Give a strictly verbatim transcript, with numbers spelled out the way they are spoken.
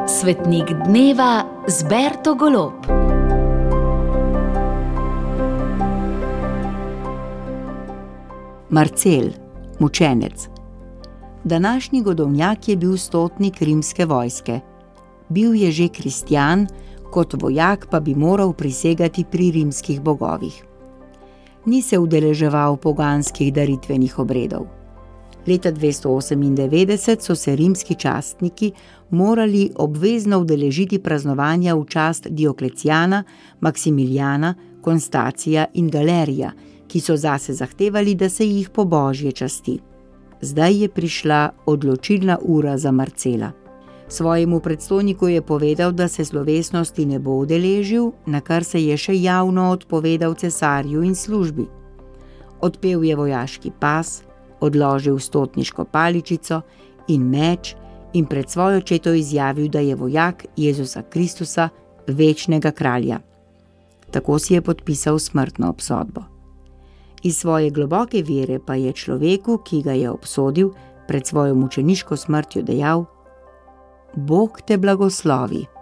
Svetnik dneva z Berto Golob. Marcel, mučenec. Današnji godovnjak je bil stotnik rimske vojske. Bil je že kristjan, kot vojak pa bi moral prisegati pri rimskih bogovih. Ni se udeleževal poganskih daritvenih obredov. Leta dvesto osemindevetdeset so se rimski častniki morali obvezno udeležiti praznovanja v čast Dioklecijana, Maksimilijana, Konstacija in Galerija, ki so zase zahtevali, da se jih po božje časti. Zdaj je prišla odločilna ura za Marcela. Svojemu predstojniku je povedal, da se slovesnosti ne bo udeležil, na kar se je še javno odpovedal cesarju in službi. Odpel je vojaški pas, odložil stotniško paličico in meč in pred svojo četo izjavil, da je vojak Jezusa Kristusa, večnega kralja. Tako si je podpisal smrtno obsodbo. Iz svoje globoke vere pa je človeku, ki ga je obsodil, pred svojo mučeniško smrtjo dejal: Bog te blagoslovi.